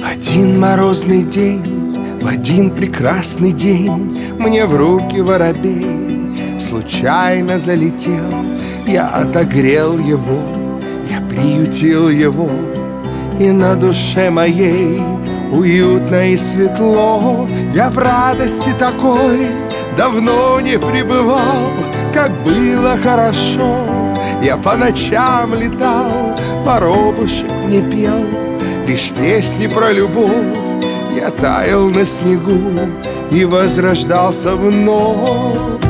один морозный день, в один прекрасный день мне в руки воробей случайно залетел. Я отогрел его, я приютил его, и на душе моей уютно и светло. Я в радости такой давно не пребывал, как было хорошо. Я по ночам летал, воробушек мне пел лишь песни про любовь. Я таял на снегу и возрождался вновь.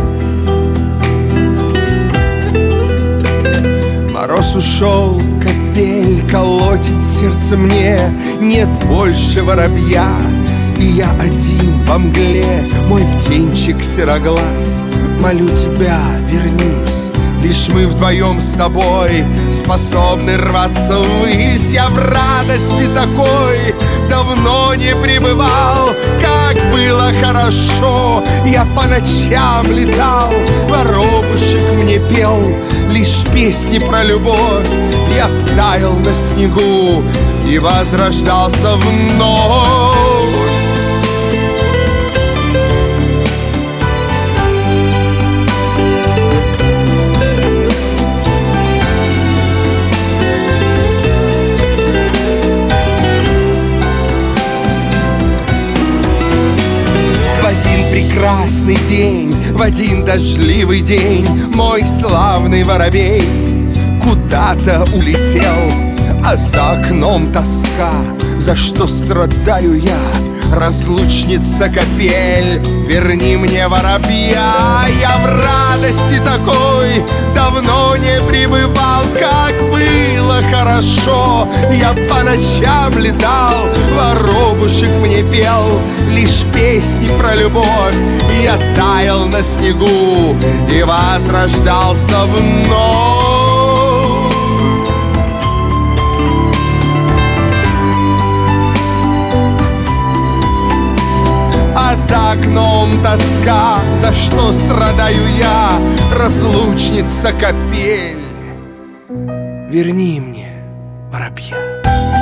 Мороз ушел, капель колотит сердце мне. Нет больше воробья, и я один во мгле. Мой птенчик сероглаз, молю тебя, вернись. Лишь мы вдвоем с тобой способны рваться ввысь. Я в радости такой давно не пребывал, как было хорошо. Я по ночам летал, воробушек мне пел лишь песни про любовь. Я таял на снегу и возрождался вновь. Прекрасный день, в один дождливый день мой славный воробей куда-то улетел, а за окном тоска. За что страдаю я, разлучница капель? Верни мне воробья. Я в радости такой давно не пребывал, как было хорошо. Я по ночам летал, воробушек мне пел лишь песни про любовь. Я таял на снегу и возрождался вновь. А за окном тоска, за что страдаю я, разлучница капель? Верни мне воробья.